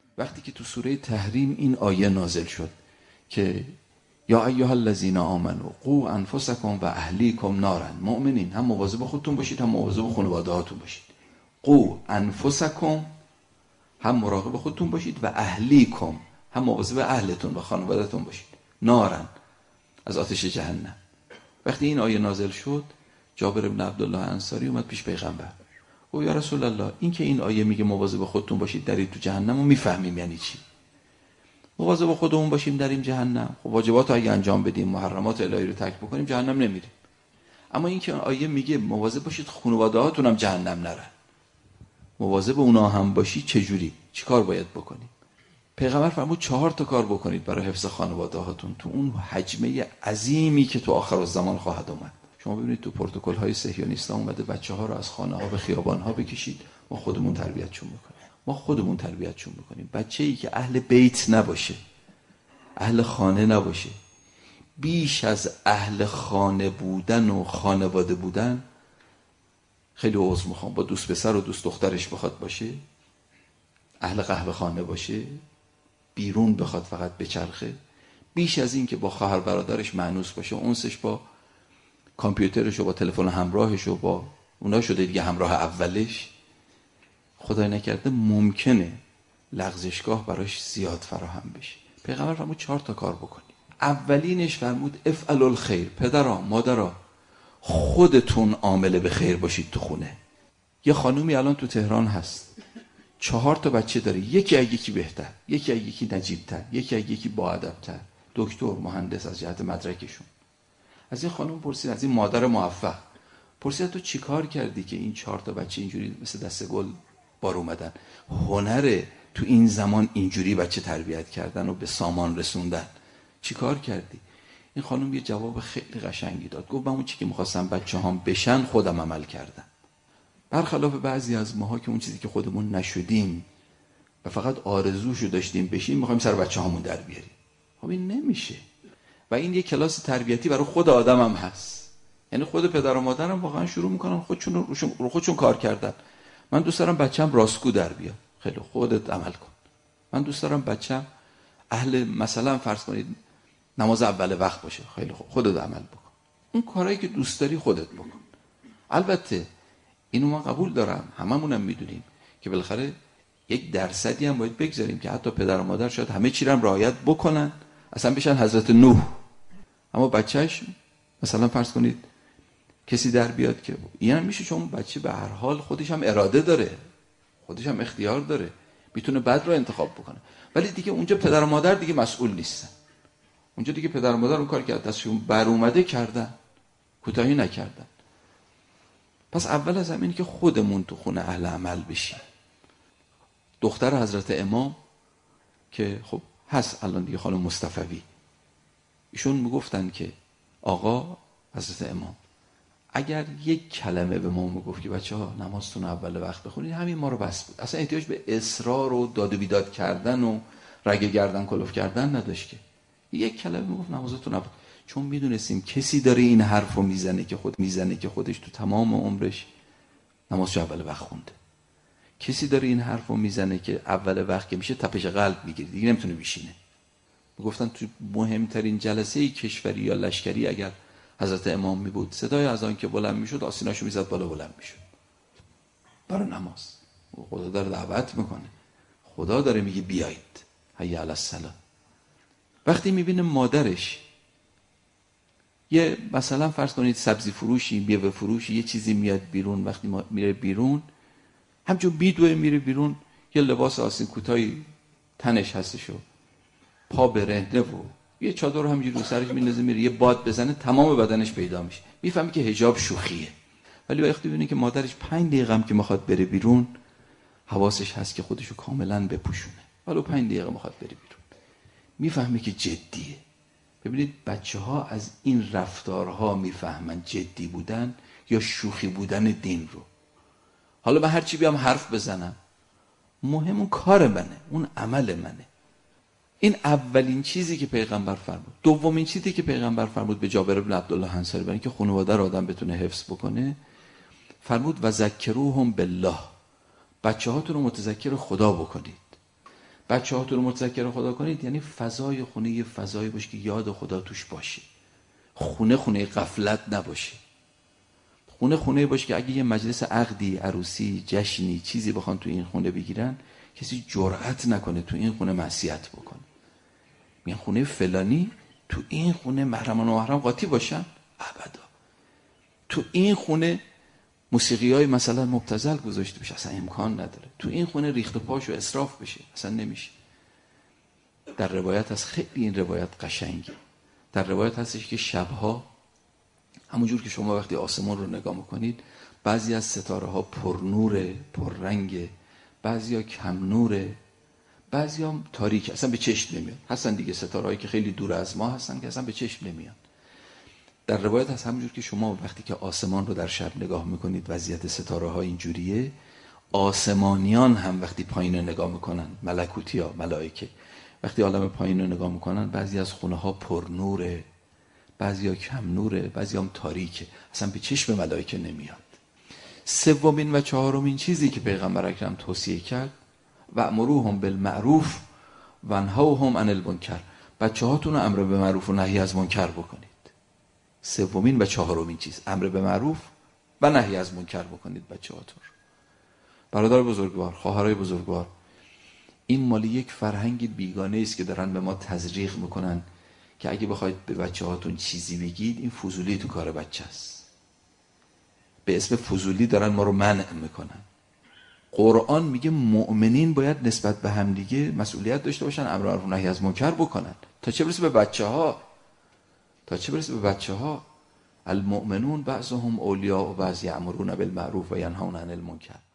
وقتی که تو سوره تحریم این آیه نازل شد که یا ایها الذین آمنوا قوا انفسکم و اهلیکم نارا، مؤمنین هم مواظب خودتون باشید هم مواظب خانواده هاتون باشید. قوا انفسکم، هم مراقب خودتون باشید، و اهلیکم، هم مواظب اهلتون و خانوادهتون باشید، نارن، از آتش جهنم. وقتی این آیه نازل شد جابر بن عبدالله انصاری اومد پیش پیغمبر گفت یا رسول الله، این که این آیه میگه مواظب خودتون باشید در تو جهنم رو میفهمیم یعنی چی؟ مواظب خودمون باشیم در این جهنم، خب واجبات رو اگه انجام بدیم، محرمات الهی رو ترک بکنیم، جهنم نمیریم. اما این که آیه میگه مواظب باشید خانواده هاتون هم جهنم نرن، مواظب اونا هم باشی، چجوری؟ چی کار باید بکنیم؟ پیغمبر فرمود 4 تا کار بکنید برای حفظ خانواده هاتون تو اون حجمه عظیمی که تو آخر الزمان خواهد اومد. شما ببینید تو پروتکل های صهیونیستا اومده بچه‌ها رو از خانه ها به خیابان ها بکشید، ما خودمون تربیتشون میکنیم. بچه‌ای که اهل بیت نباشه، اهل خانه نباشه، بیش از اهل خانه بودن و خانواده بودن، خیلی عذر میخوام، با دوست پسر و دوست دخترش بخواد باشه، اهل قهوه خانه باشه، بیرون بخواد فقط بچرخه، بیش از این که با خواهر برادرش مانوس باشه، اونسش با کامپیوترش و با تلفن همراهش و با اونا شده دیگه همراه اولش، خدای نکرده ممکنه لغزشگاه براش زیاد فراهم بشه. پیغمبر فرمود 4 تا کار بکنید. اولینش فرمود افعلوا الخیر. پدرها مادرها خودتون عامل به خیر باشید تو خونه. یه خانومی الان تو تهران هست 4 تا بچه داره، یکی از یکی بهتر، یکی از یکی نجیب‌تر، یکی از یکی با ادب‌تر، دکتر، مهندس از جهت مدرکشون. از این خانم پرسید، از این مادر موفق پرسید تو چی کار کردی که این 4 تا بچه اینجوری مثل دست گل بار اومدن؟ هنره تو این زمان اینجوری بچه تربیت کردن و به سامان رسوندن، چی کار کردی؟ این خانم یه جواب خیلی قشنگی داد. گفت من اون چی که می‌خواستم بچه‌هام بشن خودم عمل کردم. برخلاف بعضی از ماها که اون چیزی که خودمون نشدیم و فقط آرزوشو داشتیم بشیم می‌خوایم سر بچه‌هامون در بیاریم. خب این نمیشه. و این یه کلاس تربیتی برای خود آدم هم هست. یعنی خود پدر و مادرم واقعا شروع میکنن خودشون کار کردن. من دوست دارم بچه‌م راستگو در بیاد. خیلی خودت عمل کن. من دوست دارم بچه‌م اهل مثلا فرض کنید نماز اول وقت باشه. خیلی خودت عمل بکن. اون کارهایی که دوست داری خودت بکن. البته اینو ما قبول دارم، هممونم میدونیم که بالاخره 1% هم باید بگذاریم که حتی پدر و مادر شاید همه چی رو هم رعایت بکنن، اصلا بشن حضرت نوح، اما بچهش مثلا فرض کنید کسی در بیاد که این هم میشه، چون بچه به هر حال خودش هم اراده داره، خودش هم اختیار داره، میتونه بد رو انتخاب بکنه، ولی دیگه اونجا پدر و مادر دیگه مسئول نیستن. اونجا دیگه پدر و مادر اون کار که دستشون بر اومده کردن، کوتاهی نکردن. پس اول از همین که خودمون تو خونه اهل عمل بشیم. دختر حضرت امام که خب هست الان دیگه، خانم مصطفوی، ایشون میگفتن که آقا حضرت امام اگر یک کلمه به ما میگفت که بچه‌ها نمازتون اول وقت بخونید، همین ما رو بس بود. اصلا احتیاج به اصرار و داد و بیداد کردن و رگ گردن کلوف کردن نداشت. که یک کلمه میگفت نمازتون اول، چون میدونستیم کسی داره این حرفو میزنه که خودش تو تمام عمرش نمازشو اول وقت خونده. کسی داره این حرفو میزنه که اول وقت که میشه تپش قلب میگیره، دیگه نمیتونه بشینه. میگفتن تو مهمترین جلسه کشوری یا لشکری اگر حضرت امام میبود، صدای اذان که بلند میشد آستیناشو میزد بالا، بلند میشد برای نماز. خدا داره دعوت میکنه، خدا داره میگه بیایید حی علی الصلاه. وقتی میبینه مادرش یه مثلا فرض کنید سبزی فروشی، میوه فروشی، یه چیزی میاد بیرون، وقتی میره بیرون همچون بیدوه میره بیرون، یه لباس آستین کوتاهی تنش هستشو، پا برهنه و یه چادر همینجوری رو سرش میندازه میره، یه باد بزنه تمام بدنش پیدا میشه، میفهمی که حجاب شوخیه. ولی وقتی ببینه که مادرش 5 دقیقه هم که میخواد بره بیرون حواسش هست که خودشو کاملا بپوشونه، ولی 5 دقیقه میخواد بره بیرون، میفهمه که جدیه. ببینید بچه‌ها از این رفتارها میفهمن جدی بودن یا شوخی بودن دین رو. حالا من هر چی بیام حرف بزنم، مهم اون کار منه، اون عمل منه. این اولین چیزی که پیغمبر فرمود. دومین چیزی که پیغمبر فرمود به جابر بن عبدالله انصاری، برای اینکه خانواده رو آدم بتونه حفظ بکنه، فرمود و ذکروهم بالله، بچه‌هاتون رو متذکر خدا بکنید. بچه‌هاتون رو متذکر خدا کنید، یعنی فضای خونه یه فضایی باشه که یاد خدا توش باشه. خونه غفلت نباشه. خونه باشه که اگه یه مجلس عقدی، عروسی، جشنی، چیزی بخوان تو این خونه بگیرن، کسی جرأت نکنه تو این خونه معصیت بکنه. میگن خونه فلانی، تو این خونه محرمان و محرم قاطی باشن؟ ابدا. تو این خونه موسیقی‌های مثلا مبتذل گذاشته بشه، اصلا امکان نداره. تو این خونه ریخت و پاش و اسراف بشه، اصلا نمیشه. در روایت هست، خیلی این روایت قشنگه، در روایت هستش که شبها همونجور که شما وقتی آسمان رو نگاه میکنید، بعضی از ستاره ها پرنوره، پررنگه، بعضی ها کم نوره، بعضی ها تاریک، اصلا به چشم نمیاد. هستن دیگه ستاره هایی که خیلی دور از ما هستن که اصلا به چشم نمیاد. در روایت هست همونجور که شما وقتی که آسمان رو در شب نگاه میکنید وضعیت ستاره ها اینجوریه، آسمانیان هم وقتی پایین رو نگاه میکنن، ملکوتی ها، ملائکه وقتی عالم پایین رو نگاه میکنن، بعضی از خونه ها پرنوره، بعضی ها کم نوره، بعضی هم تاریکه، اصلا به چشم ملائکه نمیاد. سومین و چهارمین چیزی که پیغمبر اکرم توصیه کرد، و امروهم بالمعروف و انهوهم عن المنکر، بچه‌هاتون رو امر به معروف و نهی از منکر بکنید. سومین و چهارمین چیز، امر به معروف و نهی از منکر بکنید بچه‌هاتون رو. برادر بزرگوار، خواهرای بزرگوار، این مالی یک فرهنگ بیگانه است که دارن به ما تزریق میکنن که اگه بخواید به بچه‌هاتون چیزی بگید، این فضولی تو کار بچه است. به اسم فضولی دارن ما رو منع میکنن. قرآن میگه مؤمنین باید نسبت به همدیگه مسئولیت داشته باشن، امر معروف و نهی از منکر بکنن. تا چه برسه به بچه‌ها؟ تا چه برسه به بچه‌ها؟ المؤمنون بعضهم اولیاء و بعض یأمرون بالمعروف و ینهون عن المنکر.